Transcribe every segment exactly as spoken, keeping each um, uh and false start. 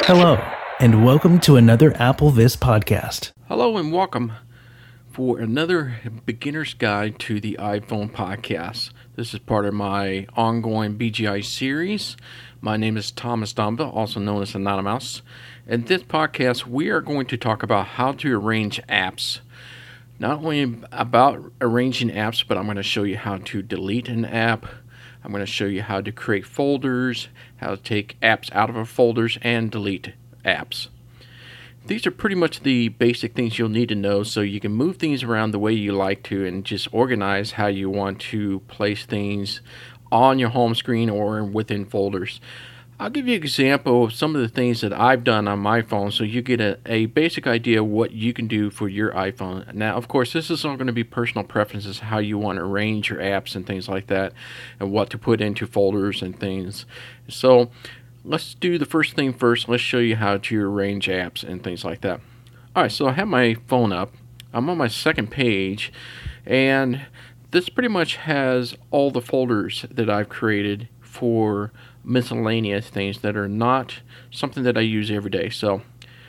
Hello, and welcome to another AppleVis podcast. Hello and welcome for another beginner's guide to the iPhone podcast. This is part of my ongoing B G I series. My name is Thomas Domba, also known as Anonymous. In this podcast, we are going to talk about how to arrange apps. Not only about arranging apps, but I'm going to show you how to delete an app. I'm going to show you how to create folders, how to take apps out of our folders, and delete apps. These are pretty much the basic things you'll need to know so you can move things around the way you like to and just organize how you want to place things on your home screen or within folders. I'll give you an example of some of the things that I've done on my phone so you get a, a basic idea of what you can do for your iPhone. Now, of course, this is all going to be personal preferences, how you want to arrange your apps and things like that, and what to put into folders and things. So let's do the first thing first. Let's show you how to arrange apps and things like that. All right, so I have my phone up. I'm on my second page, and this pretty much has all the folders that I've created for miscellaneous things that are not something that I use every day. So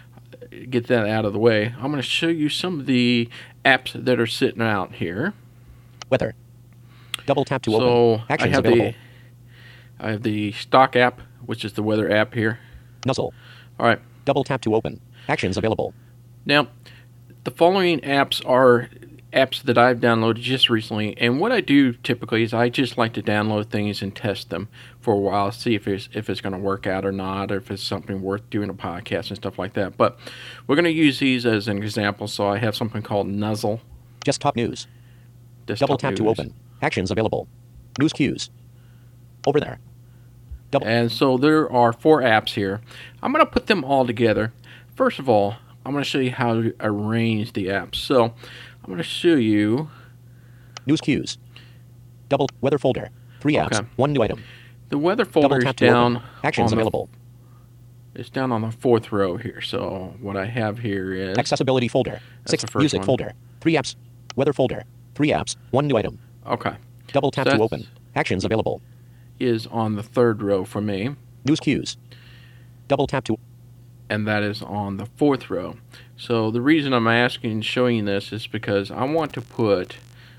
get that out of the way. I'm going to show you some of the apps that are sitting out here. Weather. Double tap to so open. Actions I have available. The, I have the stock app, which is the weather app here. Nuzzle. All right. Double tap to open. Actions available. Now, the following apps are apps that I've downloaded just recently, and what I do typically is I just like to download things and test them for a while, see if it's if it's going to work out or not, or if it's something worth doing a podcast and stuff like that. But we're going to use these as an example. So I have something called Nuzzle. Desktop news. Desktop Double tap news. to open. Actions available. News queues. Over there. Double. And so there are four apps here. I'm going to put them all together. First of all, I'm going to show you how to arrange the apps. So I'm going to show you News queues. Double weather folder. Three apps. Okay. One new item. the weather folder Double is tap to down. open. Actions on the- available. It's down on the fourth row here. So what I have here is Accessibility folder. That's Six the first music one. folder. Three apps. Weather folder. Three apps. One new item. okay. Double tap So to that's- open. Actions available. Is on the third row for me, News queues. Double tap to and that is on the fourth row. So the reason I'm asking and showing you this is because I want to put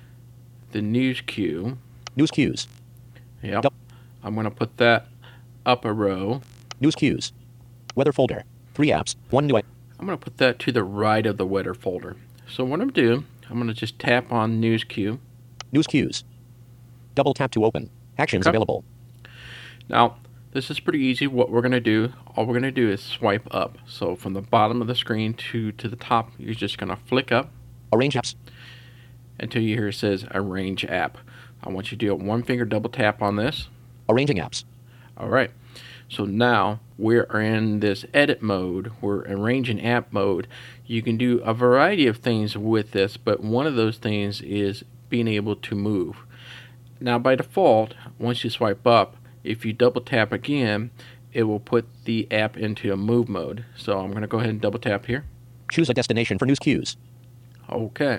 the news queue. news queues. Yep. Yep. I'm going to put that up a row. News queues. Weather folder. Three apps. One new item. I'm going to put that to the right of the weather folder. So what I'm doing, I'm going to just tap on news queue. News queues. Double tap to open. Actions Okay. available. Now, this is pretty easy. What we're going to do, all we're going to do is swipe up. So from the bottom of the screen to, to the top, you're just going to flick up Arrange apps. until you hear it says Arrange App. I want you to do a one finger double tap on this. Arranging apps. All right. So now we're in this edit mode. We're arranging app mode. You can do a variety of things with this, but one of those things is being able to move. Now, by default, once you swipe up, if you double tap again, it will put the app into a move mode. So I'm going to go ahead and double tap here. Choose a destination for news queues. Okay.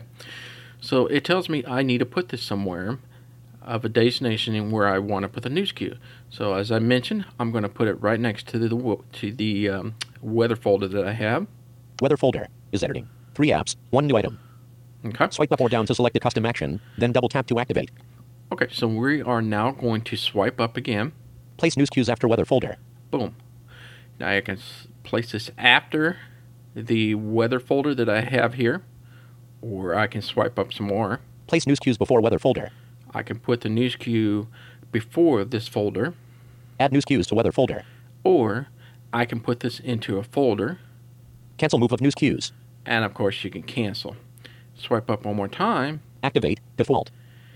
So it tells me I need to put this somewhere of a destination in where I want to put the news queue. So as I mentioned, I'm going to put it right next to the to the um, weather folder that I have. Weather folder is editing. Three apps. One new item. Okay. Swipe up or down to select a custom action, then double tap to activate. Okay. So we are now going to swipe up again. Place news queues after weather folder. Boom. Now I can s- place this after the weather folder that I have here, or I can swipe up some more. Place news queues before weather folder. I can put the news queue before this folder, Add news queues to weather folder. or I can put this into a folder, Cancel move of news queues. and of course you can cancel. Swipe up one more time, Activate default.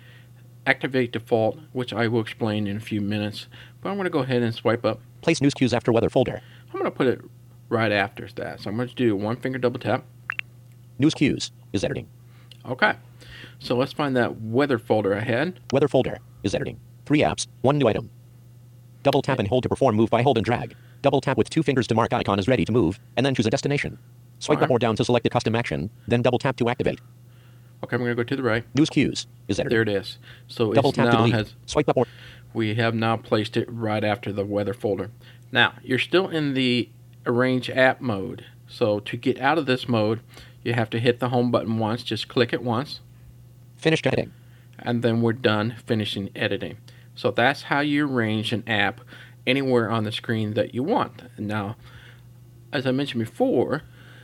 activate default, which I will explain in a few minutes, but I'm going to go ahead and swipe up. Place news queues after weather folder. I'm going to put it right after that. So I'm going to do a one finger double tap. News queues is editing. Okay, so let's find that weather folder I had. Weather folder is editing. Three apps. One new item. Double tap and hold to perform move by hold and drag. Double tap with two fingers to mark icon is ready to move, and then choose a destination. Swipe Alright. up or down to select a custom action, then double tap to activate. Okay, I'm going to go to the right. News queues is editing. There it is. So Double it's tap to now delete. has Swipe up or we have now placed it right after the weather folder. Now, you're still in the arrange app mode. So to get out of this mode, you have to hit the home button once, just click it once, Finished editing. and then we're done finishing editing. So that's how you arrange an app anywhere on the screen that you want. Now, as I mentioned before,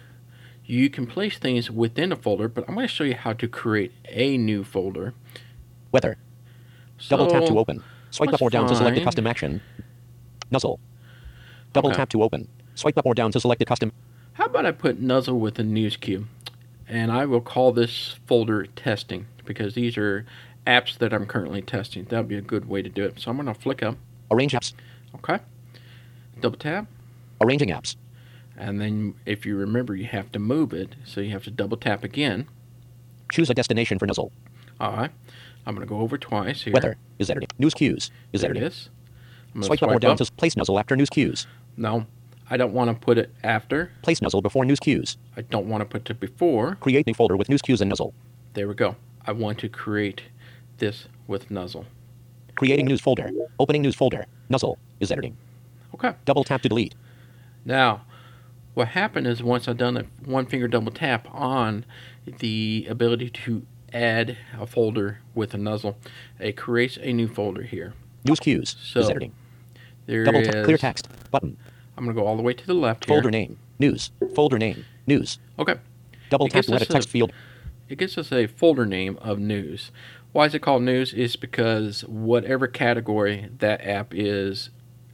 you can place things within a folder, but I'm going to show you how to create a new folder. Weather. Double tap to So, open. Swipe let's up or down to select a find- custom action. Nuzzle. Double Okay. tap to open. Swipe up or down to select a custom. How about I put Nuzzle with a news queue? And I will call this folder testing because these are apps that I'm currently testing. That would be a good way to do it. So I'm going to flick up. Arrange apps. Okay. Double tap. Arranging apps. And then if you remember, you have to move it. So you have to double tap again. Choose a destination for Nuzzle. All right. I'm going to go over twice here. Weather is editing. News queues is There it editing. is. I'm gonna Swipe up or down to place Nuzzle after news queues. No, I don't want to put it after. Place Nuzzle before news queues. I don't want to put it before. Create new folder with news queues and Nuzzle. There we go. I want to create this with Nuzzle. Creating news folder. Opening news folder. Nuzzle is editing. Okay. Double tap to delete. Now, what happened is once I've done a one finger double tap on the ability to add a folder with a Nuzzle, it creates a new folder here. News queues So, is editing. There Double is, tap clear text button. I'm going to go all the way to the left here. Folder name. News. Folder name. News. Okay. Double It tap gives to edit us a- text field. It gives us a folder name of news. Why is it called news? Is because whatever category that app is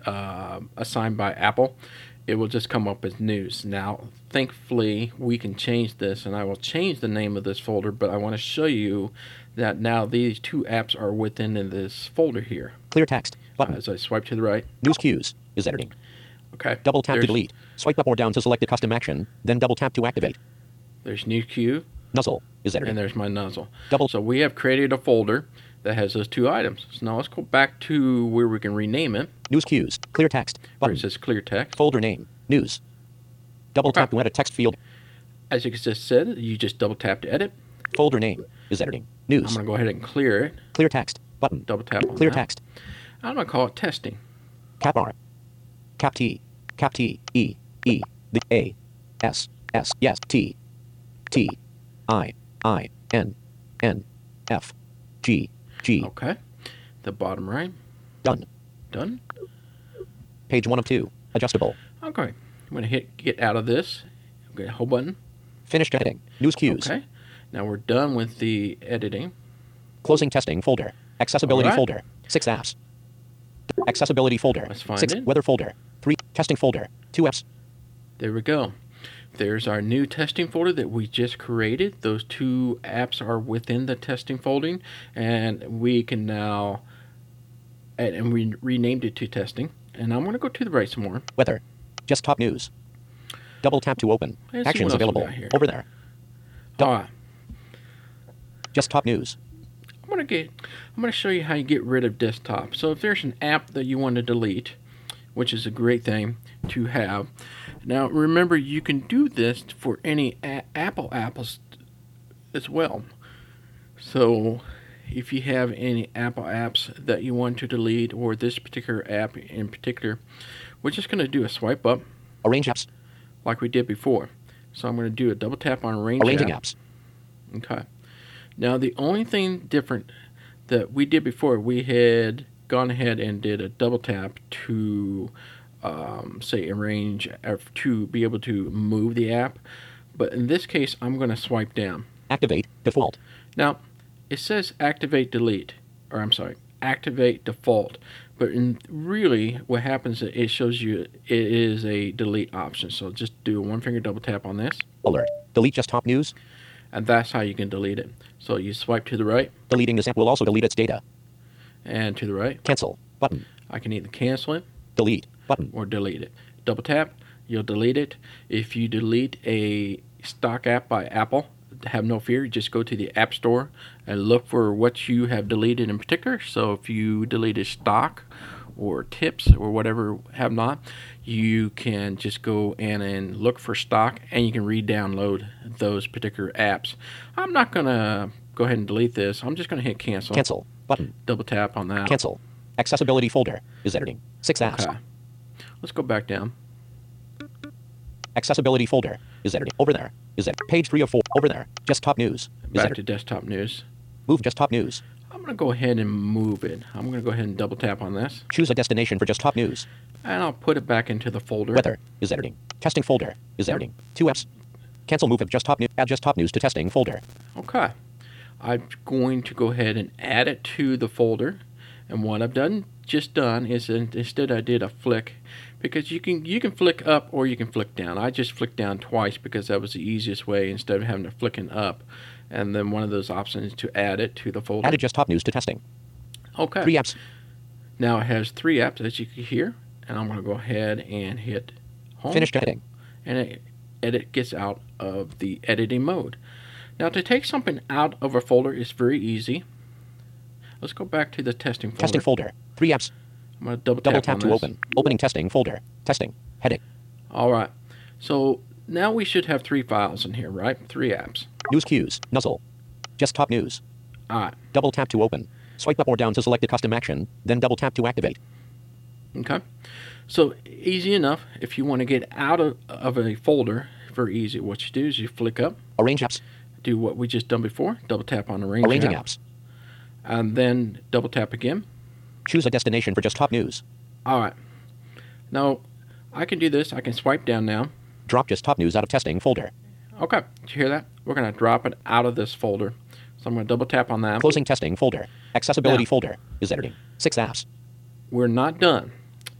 uh, assigned by Apple, it will just come up as news. Now, thankfully, we can change this, and I will change the name of this folder, but I want to show you that now these two apps are within this folder here. Clear text button. As I swipe to the right, News queues is editing. okay. Double tap there's, to delete. Swipe up or down to select a custom action. Then double tap to activate. There's News Queue, Nuzzle is editing. and there's my Nuzzle. Double So we have created a folder that has those two items. So now let's go back to where we can rename it, news queues. Clear text where button. it says clear text. Folder name. News. Double Okay. tap to edit text field. As you just said, you just double tap to edit. Folder name is editing. I'm News. going to go ahead and clear it. Clear text button. Double tap on Clear that. text. I'm going to call it testing. Cap R. Cap T. Cap T. E. E. The A. S. S. Yes. T. T. I. I. N. N. F. G. G. Okay. The bottom right. Done. Done. Page one of two. Adjustable. Okay. I'm going to hit get out of this. Okay, whole button. Finished editing. News queues. Okay. Now we're done with the editing. Closing testing folder. Accessibility All right. folder. Six apps. Accessibility folder. Let's find Six it. weather folder. Three testing folder. Two apps. There we go. There's our new testing folder that we just created. Those two apps are within the testing folding, and we can now, and, and we renamed it to testing. And I'm going to go to the right some more. Weather. Just top news. Double tap to open. Let's see Actions what else we available. got here. Over there. Done. All right. Just top news. I'm gonna get. I'm gonna show you how you get rid of desktop. So if there's an app that you want to delete, which is a great thing to have. Now remember, you can do this for any a- Apple apples as well. So if you have any Apple apps that you want to delete, or this particular app in particular, we're just gonna do a swipe up Arrange apps. like we did before. So I'm gonna do a double tap on arrange Arranging app. apps. Okay. Now, the only thing different that we did before, we had gone ahead and did a double tap to, um, say, arrange, uh, to be able to move the app. But in this case, I'm going to swipe down. Activate. Default. Now, it says activate delete, or I'm sorry, activate default. But in really, what happens is it shows you it is a delete option. So just do a one finger double tap on this, Alert. Delete just top news. and that's how you can delete it. So you swipe to the right Deleting this app will also delete its data. and to the right. Cancel. Button. I can either cancel it Delete. Button. or delete it. Double tap, you'll delete it. If you delete a stock app by Apple, have no fear. Just go to the App Store and look for what you have deleted in particular. So if you deleted stock or tips or whatever have not, you can just go in and look for stock, and you can re-download those particular apps. I'm not going to go ahead and delete this. I'm just going to hit cancel. Cancel. Button. Double tap on that. Cancel. Accessibility folder is editing. Six apps. Okay. Let's go back down. Accessibility folder is editing. Over there is it. Page three of four. Over there. Desktop news is Back to editing. desktop news. Move desktop news. I'm going to go ahead and move it. I'm going to go ahead and double tap on this. Choose a destination for desktop news. And I'll put it back into the folder. Weather is editing. Testing folder is editing. Two apps. Cancel move of desktop news. Add desktop news to testing folder. Okay. I'm going to go ahead and add it to the folder. And what I've done, just done, is in- instead I did a flick, because you can you can flick up or you can flick down. I just flicked down twice because that was the easiest way instead of having to flicking up. And then one of those options to add it to the folder. Added desktop news to testing. Okay. Three apps. Now it has three apps, as you can hear. And I'm going to go ahead and hit home. Finished editing. And it, edit gets out of the editing mode. Now to take something out of a folder is very easy. Let's go back to the testing folder. Testing folder. Three apps. I'm going to double, Double tap, tap on to this. open. Opening testing folder. Testing. Heading. All right. So now we should have three files in here, right? Three apps. News queues. Nuzzle. Desktop news. All right. Double tap to open. Swipe up or down to select a custom action. Then double tap to activate. Okay. So easy enough. If you want to get out of, of a folder, very easy. What you do is you flick up, Arrange apps. do what we just done before, double tap on arrange Arranging app, apps. and then double tap again. Choose a destination for desktop news. All right. Now I can do this. I can swipe down now. Drop desktop news out of testing folder. Okay. Did you hear that? We're going to drop it out of this folder. So I'm going to double tap on that. Closing testing folder. Accessibility Now. folder is editing. Six apps. We're not done.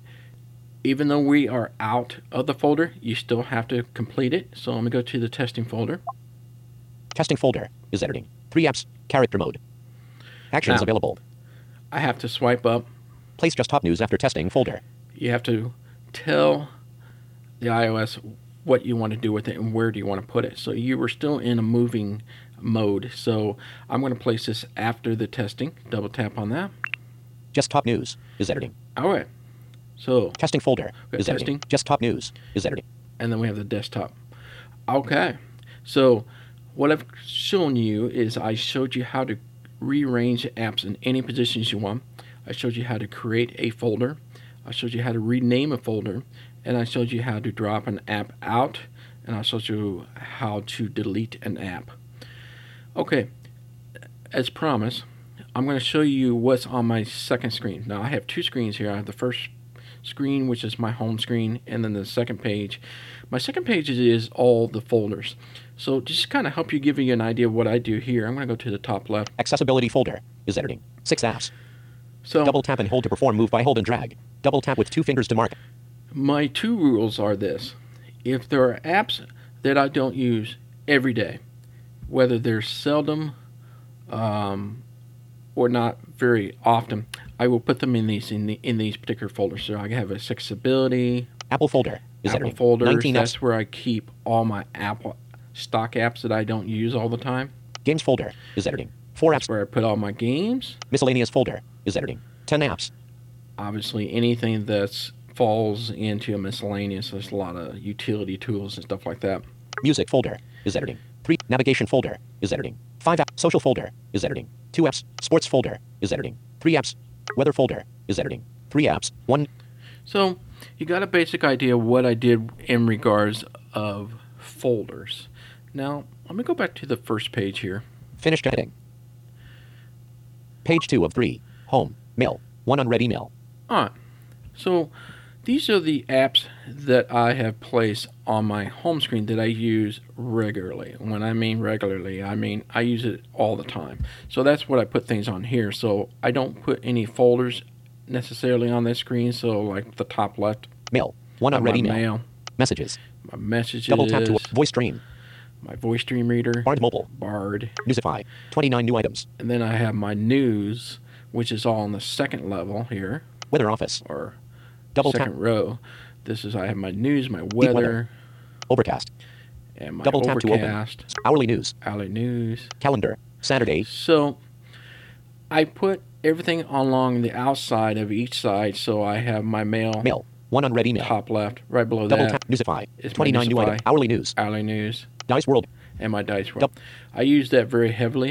Even though we are out of the folder, you still have to complete it. So I'm going to go to the testing folder. Testing folder is editing. Three apps. Character mode. Actions Now. available. I have to swipe up. Place desktop news after testing folder. You have to tell the iOS what you want to do with it and where do you want to put it. So you were still in a moving mode. So I'm going to place this after the testing. Double tap on that. Desktop news is editing. All right. So, Testing folder got is editing. testing. Desktop news is editing. and then we have the desktop. Okay. So what I've shown you is I showed you how to rearrange apps in any positions you want. I showed you how to create a folder. I showed you how to rename a folder. And I showed you how to drop an app out. And I showed you how to delete an app. Okay. As promised, I'm going to show you what's on my second screen. Now I have two screens here. I have the first screen, which is my home screen, and then the second page. My second page is, is all the folders. So just kind of help you, give you an idea of what I do here. I'm going to go to the top left. Accessibility folder is editing. Six apps. So Double tap and hold to perform move by hold and drag. Double tap with two fingers to mark. my two rules are this. If there are apps that I don't use every day, whether they're seldom um, or not very often, I will put them in these in, the, in these particular folders. So I have accessibility, Apple folder is Apple editing. folders. nineteen apps. That's where I keep all my Apple stock apps that I don't use all the time. Games folder is editing. Four That's apps. where I put all my games. Miscellaneous folder is editing. Ten apps. Obviously, anything that falls into a miscellaneous. There's a lot of utility tools and stuff like that. Music folder is editing. Three. Navigation folder is editing. Five apps. Social folder is editing. Two apps. Sports folder is editing. Three apps. Weather folder is editing. Three apps. One. So you got a basic idea of what I did in regards of folders. Now, let me go back to the first page here. Finished editing. Page two of three. Home. Mail. One unread email. All right. So these are the apps that I have placed on my home screen that I use regularly. When I mean regularly, I mean I use it all the time. So that's what I put things on here. So I don't put any folders necessarily on this screen. So like the top left, Mail. One my unread email. mail, Messages. my messages, Double tap to voice stream. my voice stream reader, Bard mobile. Bard, Newsify. twenty-nine new items. and then I have my news, which is all on the second level here, Weather office. or Double second tap. row. This is, I have my news, my weather. weather, Overcast. and my Double tap to open. overcast, Hourly news. hourly news. Calendar. Saturday. So I put everything along the outside of each side. So I have my mail, Mail. One unread email. top left, right below Double that, tap. Newsify. is my twenty-nine new Newsify. items. Hourly news. hourly news, Dice World. and my dice roll. Dou- I use that very heavily,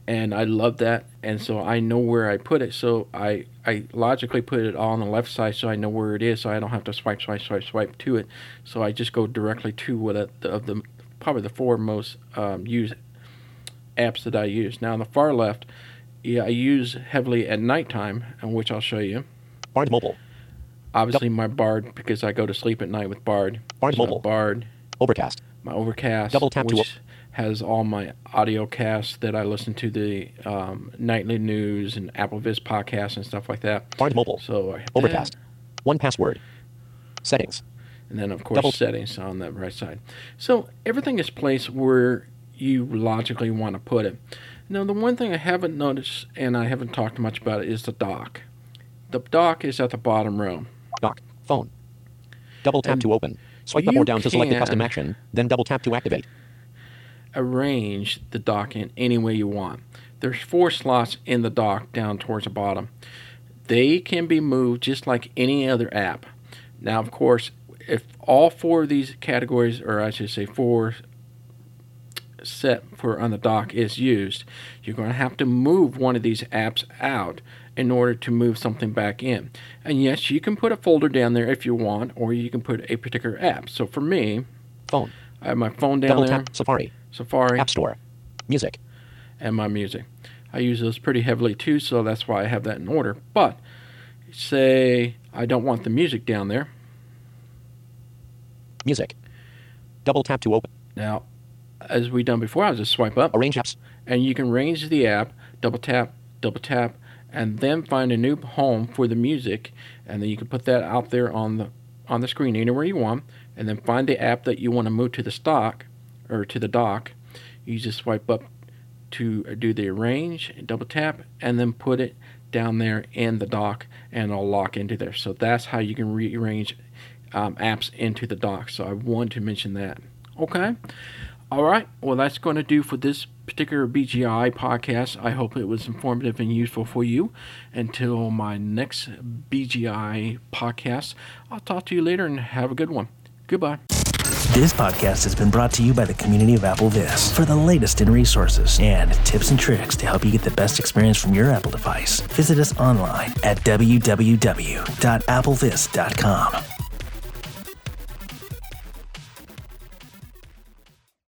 and I love that. And so I know where I put it. So I, I logically put it all on the left side so I know where it is, so I don't have to swipe, swipe, swipe, swipe to it. So I just go directly to what a, the, of the probably the four most um, used apps that I use. Now on the far left, yeah, I use heavily at nighttime, and which I'll show you. Bard Mobile. Obviously, my Bard, because I go to sleep at night with Bard. Bard So Mobile. Bard. Overcast. My Overcast, Double tap to which has all my audio casts that I listen to, the um, nightly news and Apple Viz podcasts and stuff like that. Bard Mobile. So I hit Overcast. that. One password. Settings. And then, of course, Double- settings on the right side. So everything is placed where you logically want to put it. Now, the one thing I haven't noticed, and I haven't talked much about it, is the dock. The dock is at the bottom row. Dock. Phone. Double tap And to open. Swipe up you or down to select the can- custom action, then double tap to activate. Arrange the dock in any way you want. There's four slots in the dock down towards the bottom. They can be moved just like any other app. Now, of course, if all four of these categories, or I should say four set for on the dock is used, you're going to have to move one of these apps out in order to move something back in. And yes, you can put a folder down there if you want, or you can put a particular app. So for me, Phone. I have my phone down Double there, tap Safari. Safari, App Store. Music. and my music. I use those pretty heavily too, so that's why I have that in order. But say I don't want the music down there. Music. Double tap to open. Now, as we done before, I'll just swipe up, Arrange apps. and you can arrange the app, double tap, double tap, and then find a new home for the music, and then you can put that out there on the on the screen anywhere you want, and then find the app that you want to move to the stock or to the dock. You just swipe up to do the arrange, double tap, and then put it down there in the dock, and it'll lock into there. So that's how you can rearrange um, apps into the dock. So I wanted to mention that. Okay. All right. Well, that's going to do for this particular B G I podcast. I hope it was informative and useful for you. Until my next B G I podcast, I'll talk to you later and have a good one. Goodbye. This podcast has been brought to you by the community of Apple Viz. For the latest in resources and tips and tricks to help you get the best experience from your Apple device, visit us online at w w w dot apple viz dot com.